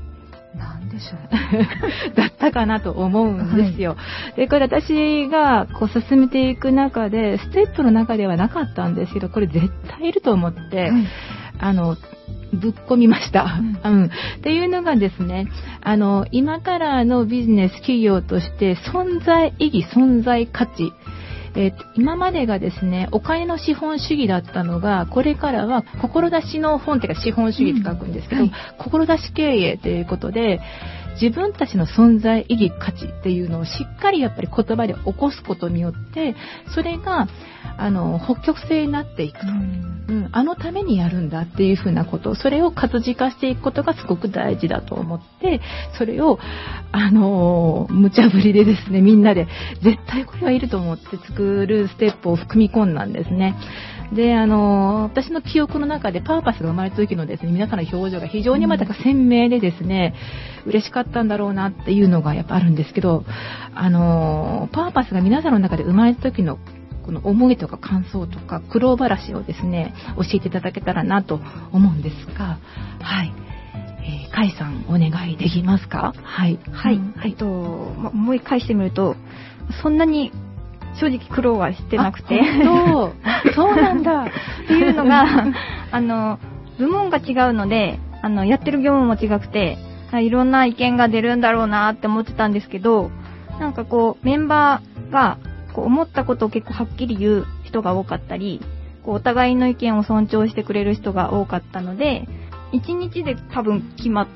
なんでしょうだったかなと思うんですよ。はい、でこれ私がこう進めていく中でステップの中ではなかったんですけど、これ絶対いると思って、はい、あのぶっ込みました、うんうん、っていうのがですね、あの今からのビジネス企業として存在意義存在価値、えー、今までがですねお金の資本主義だったのが、これからは志の本っていうか資本主義って書くんですけど、うんはい、志経営ということで自分たちの存在意義価値っていうのをしっかりやっぱり言葉で起こすことによって、それがあの北極星になっていくと、うんうん、あのためにやるんだっていうふうなこと、それを活字化していくことがすごく大事だと思って、それをあの無茶ぶりでですね、みんなで絶対これはいると思って作るステップを組み込んだんですね。で、あの私の記憶の中でパーパスが生まれた時のですね、皆さんの表情が非常にまた鮮明でですね、嬉しかったんだろうなっていうのがやっぱあるんですけど、あのパーパスが皆さんの中で生まれた時のこの思いとか感想とか苦労話をですね教えていただけたらなと思うんですが、はい、えー、甲斐さんお願いできますか？はいはい、うん、えっと、ま、思い返してみるとそんなに正直苦労はしてなくて、 そうそうなんだっていうのがあの部門が違うので、あのやってる業務も違くていろんな意見が出るんだろうなって思ってたんですけど、なんかこうメンバーがこう思ったことを結構はっきり言う人が多かったり、こうお互いの意見を尊重してくれる人が多かったので、一日で多分決まって、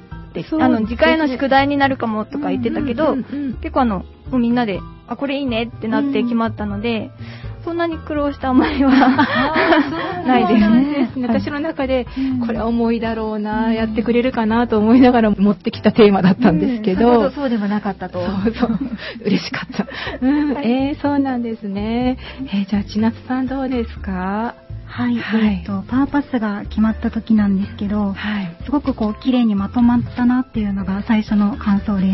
あの次回の宿題になるかもとか言ってたけど、うんうんうんうん、結構あのもうみんなであこれいいねってなって決まったので、うん、そんなに苦労した思いはないですね。 私の中でこれは重いだろうな、うん、やってくれるかなと思いながら持ってきたテーマだったんですけど、 うん、そうでもなかったと。 そうそう嬉しかった。うん、えー、そうなんですね。えー、じゃあ千夏さんどうですか？ はい、はい、えっとパーパスが決まった時なんですけど、はい、すごくこう綺麗にまとまったなっていうのが最初の感想です。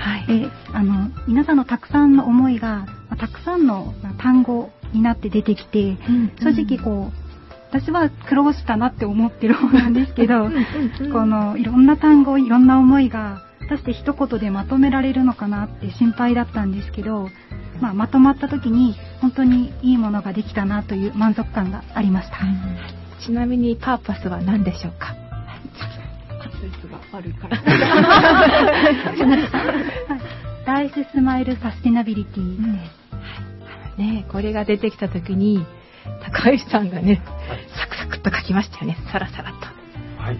はい、で、あの皆さんのたくさんの思いがたくさんの単語になって出てきて、うん、正直こう私は苦労したなって思ってる方なんですけど、このいろんな単語、いろんな思いが果たして一言でまとめられるのかなって心配だったんですけど、まあ、まとまった時に本当にいいものができたなという満足感がありました。うん、 ちなみにパーパスは何でしょうか？滑舌が悪いからライフスマイルサステナビリティです。うん、 ね、これが出てきた時に高橋さんがね、はい、サクサクっと書きましたよね。サラサラと。はい。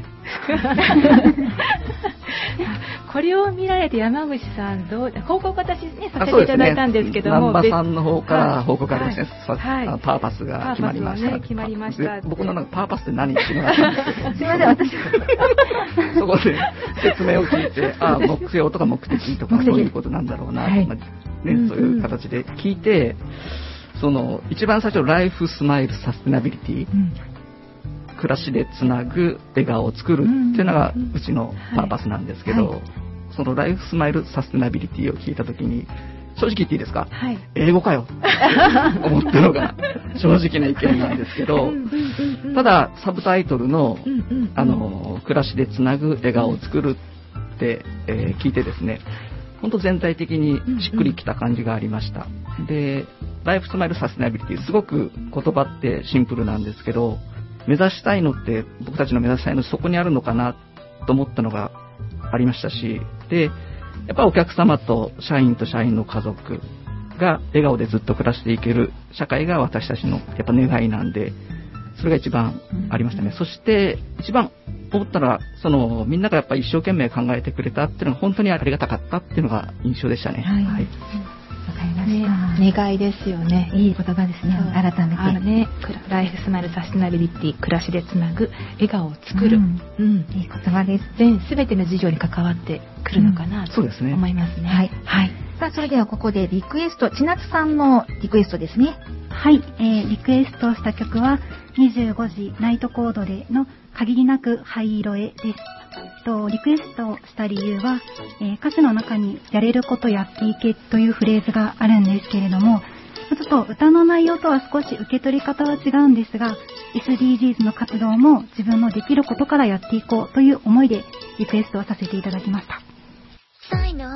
これを見られて山口さんどう報告私ねさせていただいたんですけども、 南波さんの方から報告ありましたね。はいはい、パーパスが決まりました。 ね、決まりました。 僕のなんかパーパスって何っていうのがあったんですけど。 すみません、私そこで説明を聞いて、あ目標とか目的とかそういうことなんだろうな、はい、まあね、そういう形で聞いて、その一番最初ライフスマイルサステナビリティ。うん、暮らしでつなぐ笑顔を作るっていうのがうちのパーパスなんですけど、はいはい、そのライフスマイルサステナビリティを聞いたときに正直言っていいですか、はい、英語かよ思ったのが正直な意見なんですけど、ただサブタイトルの、あの暮らしでつなぐ笑顔を作るって、えー、聞いてですね、本当全体的にしっくりきた感じがありました。で、ライフスマイルサステナビリティすごく言葉ってシンプルなんですけど、目指したいのって僕たちの目指したいのそこにあるのかなと思ったのがありましたし、でやっぱりお客様と社員と社員の家族が笑顔でずっと暮らしていける社会が私たちのやっぱ願いなんで、それが一番ありましたね。うん、そして一番思ったら、そのみんながやっぱり一生懸命考えてくれたっていうのが本当にありがたかったっていうのが印象でしたね。はい、はい、 わかりました、ね、 願いですよね。 いい言葉ですね。改めてあの、ね、ライフスマイルサステナビリティ、暮らしでつなぐ笑顔を作る、うんうん、いい言葉です。 全全ての事業に関わってくるのかなと思いますね。うん、はい、 はい、さあそれではここでリクエスト、千夏さんのリクエストですね。 はい、えー、リクエストした曲はにじゅうごじナイトコードでの限りなく灰色へです。とリクエストした理由は、えー、歌詞の中にやれることやっていけというフレーズがあるんですけれども、ちょっと歌の内容とは少し受け取り方は違うんですが、 エスディージーズ の活動も自分のできることからやっていこうという思いでリクエストをさせていただきました。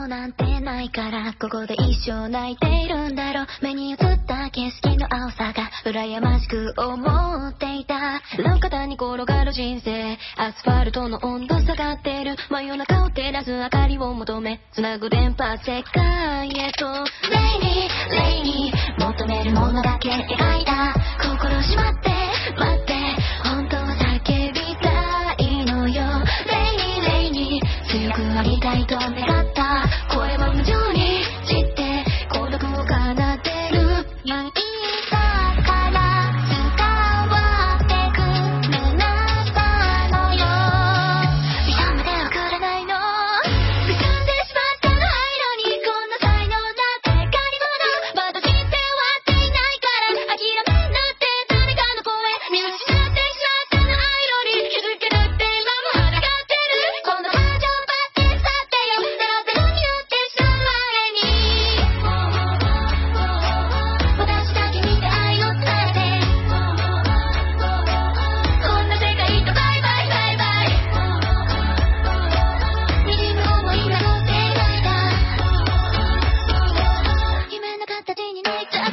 うなんてないからここで一生泣いているんだろう。目に映った景色の青さが羨ましく思っていた。路肩に転がる人生、アスファルトの温度下がってる。真夜中を照らす明かりを求めつなぐ電波世界へと。レイニーレイニー求めるものだけ描いた。心しまって待って本当は叫びたいのよ。レイニーレイニー強くありたいと願った。声は無情に散って孤独を奏でる。言いたから伝わってくるなさのよ。認めてはくれないの。掴んでしまったの灰色にこんな才能だって借り物。まだ知って終わっていないから諦めんなって誰かの声見失ってしまったの灰色に気づけるって今も腹がってる。この感情ばって去ってよ。だって何やってした前に私だけ見て愛を伝えてこんな世界とバイバイバイバイ。滲む想いなのって描いた夢の形になっちゃった。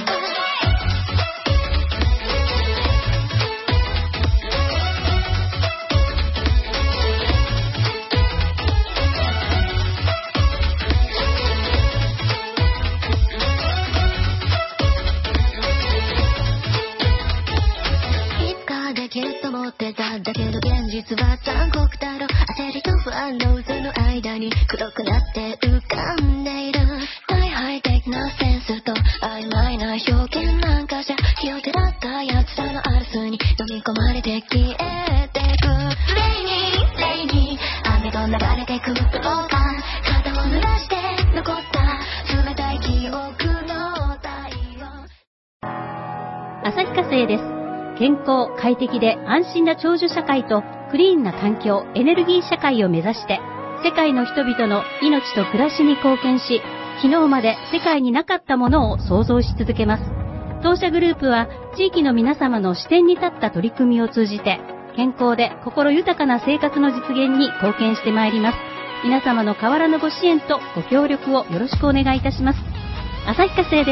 いつかできると思ってた。だけど現実は残酷だろ。焦りと不安の渦の間に黒くなって浮かんでいる。大敗的なセンスと曖昧な表現なんかじゃ気をてらった奴らのアルスに飲み込まれて消えてく。レイニーレイニー雨と流れてくどこか肩を濡らして残った冷たい記憶の太陽。 旭化成です。健康、快適で安心な長寿社会とクリーンな環境、エネルギー社会を目指して世界の人々の命と暮らしに貢献し、昨日まで世界になかったものを創造し続けます。当社グループは地域の皆様の視点に立った取り組みを通じて健康で心豊かな生活の実現に貢献してまいります。皆様の変わらぬご支援とご協力をよろしくお願いいたします。旭化成です。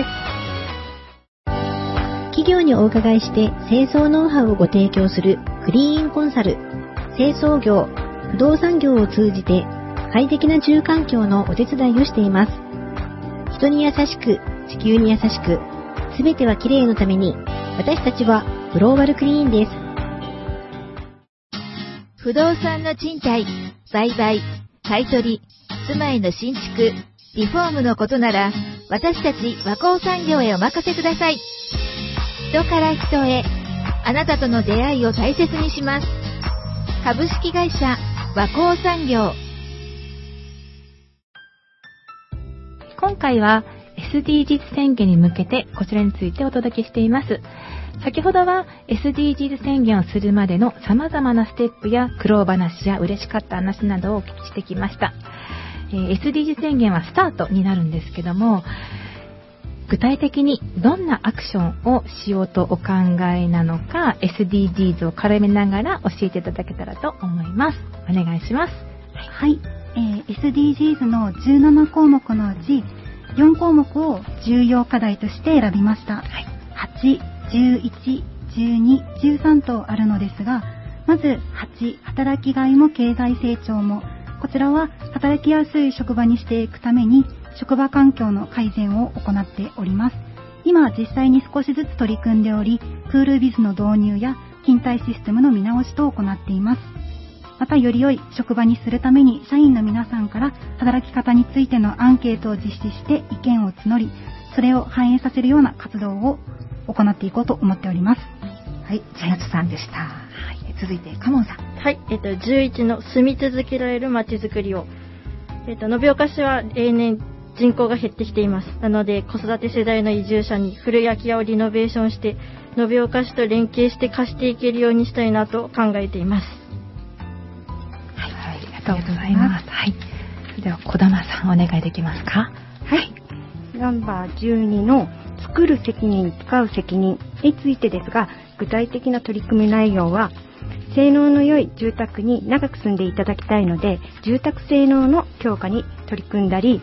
企業にお伺いして清掃ノウハウをご提供するクリーンコンサル。清掃業、不動産業を通じて快適な住環境のお手伝いをしています。人に優しく、地球に優しく、すべてはきれいのために、私たちはグローバルクリーンです。 不動産の賃貸、売買、買取、住まいの新築、リフォームのことなら、私たち和光産業へお任せください。人から人へ、あなたとの出会いを大切にします。株式会社和光産業。 今回は エスディージーズ 宣言に向けてこちらについてお届けしています。先ほどは エスディージーズ 宣言をするまでの様々なステップや苦労話や嬉しかった話などをお聞きしてきました。えー、エスディージーズ 宣言はスタートになるんですけども、具体的にどんなアクションをしようとお考えなのか エスディージーズ を絡めながら教えていただけたらと思います。お願いします。 はい、えー、エスディージーズ のじゅうななこうもくのうちよんこうもくを重要課題として選びました。はい、はち、じゅういち、じゅうに、じゅうさんとあるのですが、まずはち、働きがいも経済成長も。こちらは働きやすい職場にしていくために職場環境の改善を行っております。今実際に少しずつ取り組んでおり、クールビズの導入や勤怠システムの見直しと行っています。またより良い職場にするために社員の皆さんから働き方についてのアンケートを実施して意見を募り、それを反映させるような活動を行っていこうと思っております。 はい、千夏さんでした。はい、続いてカモンさん。 はい、えっとじゅういちの住み続けられるまちづくりを。えっと延岡市は例年人口が減ってきています。なので子育て世代の移住者に古い空き家をリノベーションして延岡市と連携して貸していけるようにしたいなと考えています。 はい、ありがとうございます。はい、それでは小玉さんお願いできますか。 はい、ナンバーじゅうにの作る責任、使う責任についてですが、具体的な取り組み内容は性能の良い住宅に長く住んでいただきたいので、住宅性能の強化に取り組んだり、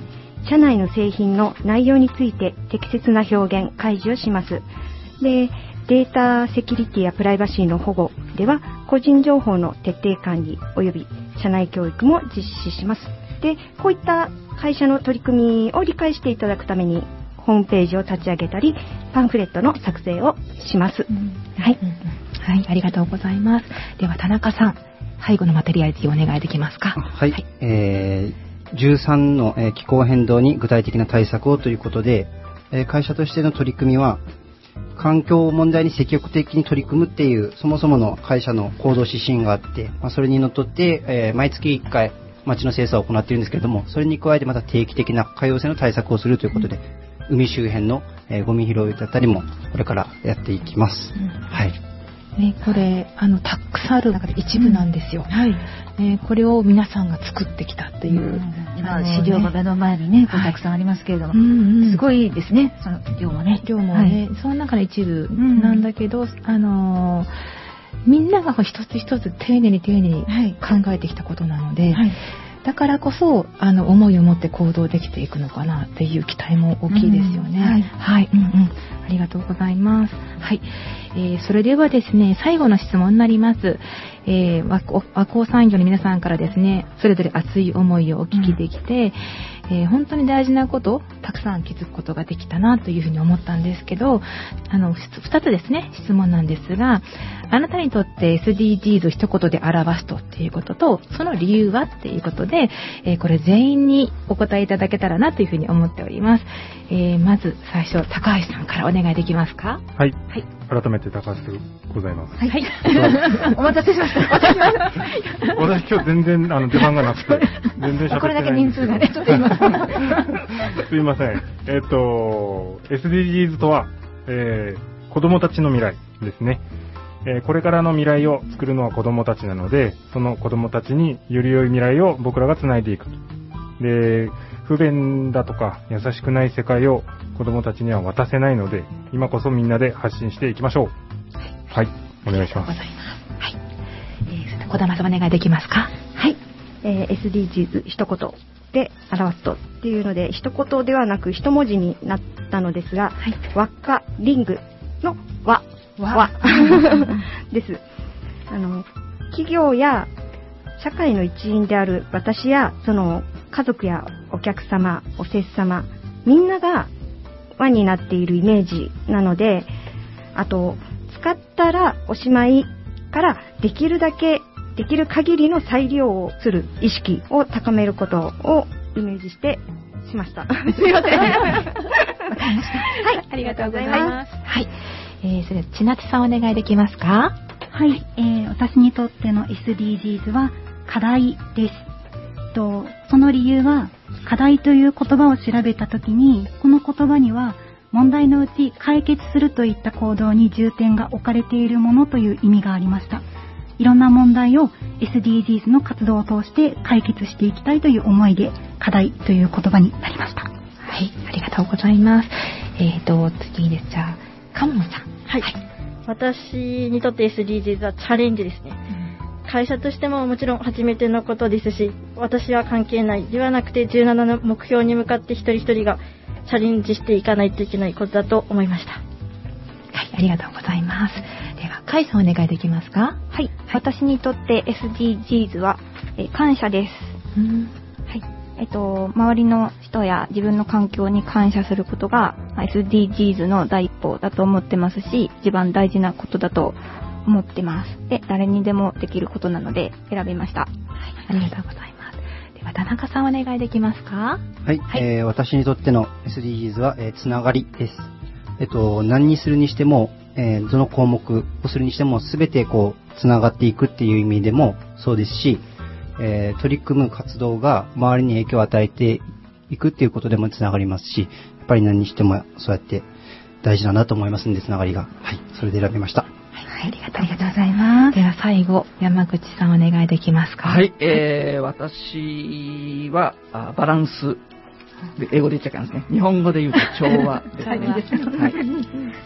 社内の製品の内容について適切な表現、開示をします。で、データセキュリティやプライバシーの保護では、個人情報の徹底管理及び社内教育も実施します。で、こういった会社の取り組みを理解していただくために、ホームページを立ち上げたり、パンフレットの作成をします。うん、はい、うんはい、ありがとうございます。では田中さん、最後のマテリアリティをお願いできますか。 はい、はい、えー、じゅうさんの、えー、気候変動に具体的な対策をということで、えー、会社としての取り組みは環境問題に積極的に取り組むっていうそもそもの会社の行動指針があって、まあ、それにのっとって、えー、毎月いっかい町の清掃を行っているんですけれども、それに加えてまた定期的な海洋性の対策をするということで、うん、海周辺の、えー、ゴミ拾いだったりもこれからやっていきます。うん、はい。 ね、これあのたくさんある中で一部なんですよ、うんはいね、これを皆さんが作ってきたっていう、うん、 今資料が目の前にね、こうたくさんありますけれども、はい、すごいですね、その量もね量もね、はい、その中の一部なんだけど、うん、あのー、みんなが一つ一つ丁寧に丁寧に考えてきたことなので、はいはい、だからこそあの思いを持って行動できていくのかなっていう期待も大きいですよね、うん、はい、はい、うんうん、ありがとうございます。はい、えー、それではですね、最後の質問になります。えー、和光産業の皆さんからですね、それぞれ熱い思いをお聞きできて、うん、えー、本当に大事なことたくさん気づくことができたなというふうに思ったんですけど、あのふたつですね、質問なんですが、あなたにとって エスディージーズ を一言で表すとっていうことと、その理由はっていうことで、えー、これ全員にお答えいただけたらなというふうに思っております。えー、まず最初高橋さんからお願いできますか。 はい、はい、改めて高橋でございます。 はい、お待たせしました。 私今日全然あの出番がなくて全然喋ってないんですけど、 これだけ人数がね、 すいません。えっと エスディージーズ とは、えー、子供たちの未来ですね。えー、これからの未来を作るのは子供たちなので、その子供たちにより良い未来を僕らがつないでいく。で、不便だとか優しくない世界を子供たちには渡せないので、今こそみんなで発信していきましょう。はい、はい、お願いします。 はい、えー、小玉さんお願いできますか。 はい、えー、エスディージーズ 一言で表すとっていうので、一言ではなく一文字になったのですが、はい、輪っかリングの輪輪です。あの企業や社会の一員である私やその家族やお客様、お施主様、みんなが輪になっているイメージなので、あと使ったらおしまいからできるだけできる限りの再利用をする意識を高めることをイメージしてしました。すみません。わかりました。 はい、ありがとうございます。はい、えー、それで千夏さんお願いできますか。 はい、えー、私にとっての エスディージーズ は課題です。とその理由は、課題という言葉を調べたときに、この言葉には問題のうち解決するといった行動に重点が置かれているものという意味がありました。いろんな問題を エスディージーズ の活動を通して解決していきたいという思いで、課題という言葉になりました。はい、ありがとうございます。えーと次です。じゃあ鴨野さん。 はい、はい、私にとって エスディージーズ はチャレンジですね。うん、会社としてももちろん初めてのことですし、私は関係ないではなくてじゅうななの目標に向かって一人一人がチャレンジしていかないといけないことだと思いました。はい、ありがとうございます。では甲斐さんお願いできますか。 はい、私にとって エスディージーズ は、え感謝です。うん、はい、えっと周りの人や自分の環境に感謝することが エスディージーズ の第一歩だと思ってますし、一番大事なことだと思ってます。で、誰にでもできることなので選びました。はい、 ありがとうございます。では田中さんお願いできますか。 はい、はい、えー、私にとっての エスディージーズ は、えー、つながりです。えっと何にするにしても、えー、どの項目をするにしても全てこうつながっていくっていう意味でもそうですし、えー、取り組む活動が周りに影響を与えていくっていうことでもつながりますし、やっぱり何にしてもそうやって大事だなと思いますので、つながりが、はい、それで選びました。 はい、ありがとうございます。では最後山口さんお願いできますか。 はい、えー、私はあバランスで英語で言っちゃいかんですね。日本語で言うと調和ですね。はい。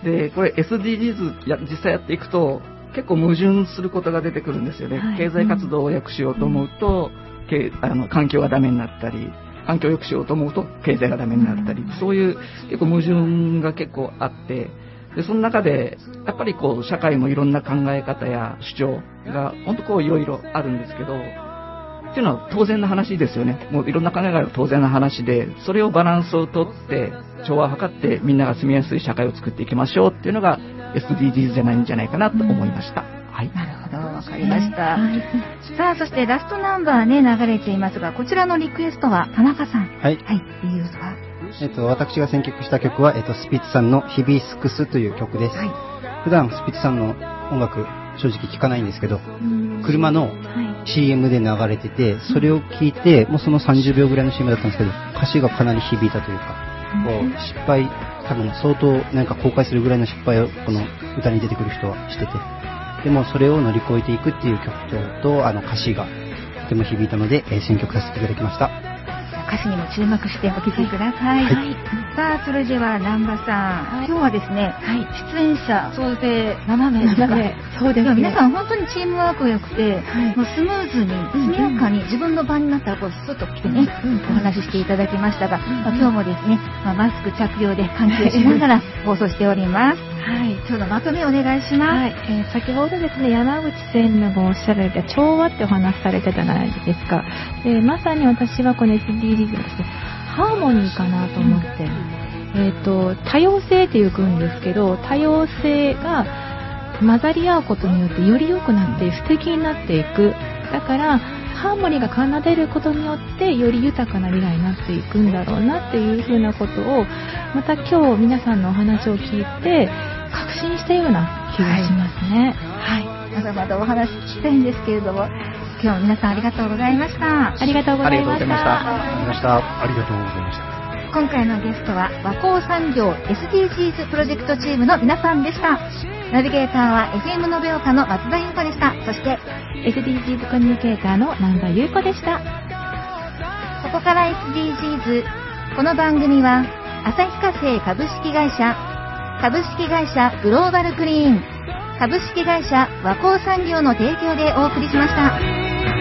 でこれ エスディージーズ や実際やっていくと結構矛盾することが出てくるんですよね。はい、経済活動を良くしようと思うと、うん、あの環境がダメになったり、 環境を良くしようと思うと経済がダメになったり、そういう結構矛盾が結構あって、でその中でやっぱりこう社会もいろんな考え方や主張が本当こういろいろあるんですけど、っていうのは当然の話ですよね。もういろんな考えがある当然の話で、それをバランスをとって調和を図ってみんなが住みやすい社会を作っていきましょうっていうのが エスディージーズ じゃないんじゃないかなと思いました。はい。 なるほど、わかりました。はい、さあ、そしてラストナンバーね、流れていますが、こちらのリクエストは田中さん。 はい。 はい、理由はえっと、私が選曲した曲は、えっと、スピッツさんのヒビスクスという曲です。はい。普段スピッツさんの音楽、正直聴かないんですけど、車の シーエム で流れてて、それを聞いて、もうそのさんじゅうびょうぐらいの シーエム だったんですけど、歌詞がかなり響いたというか、こう失敗、多分相当なんか後悔するぐらいの失敗をこの歌に出てくる人はしてて、でもそれを乗り越えていくっていう曲調とあの歌詞がとても響いたので、えー、選曲させていただきました。 歌詞にも注目してお聴きください。はい、さあ、それでは南波さん、はい、今日はですね、はい、出演者総勢ななめいですか。そうですね。皆さん本当にチームワークが良くて、はい、もうスムーズに速やかに自分の番になったらこうスッと来てね、うん、お話ししていただきましたが、うんまあ、今日もですね、まあ、マスク着用で関係しながら放送しております。はい、ちょうどまとめお願いします。はい、 えー、先ほどですね、山口専務がおっしゃられた調和ってお話されてたじゃないですか。でまさに私はこの エスディージーズ ですね、ハーモニーかなと思って、うん、えっと、多様性って言うんですけど、多様性が混ざり合うことによってより良くなって素敵になっていく。だからハーモニーが奏でることによってより豊かな未来になっていくんだろうなっていうふうなことをまた今日皆さんのお話を聞いて確信したような気がしますね。 はい、はい、まだまだお話聞きたいんですけれども、今日は皆さんありがとうございました。 ありがとうございました。 ありがとうございました。 ありがとうございました。 今回のゲストは和光産業 エスディージーズ プロジェクトチームの皆さんでした。ナビゲーターは エフエム 延岡の松田優子でした。そしてエスディージーズ コミュニケーターの南波優子でした。 ここから エスディージーズ、この番組は旭化成株式会社、株式会社グローバルクリーン、株式会社和光産業の提供でお送りしました。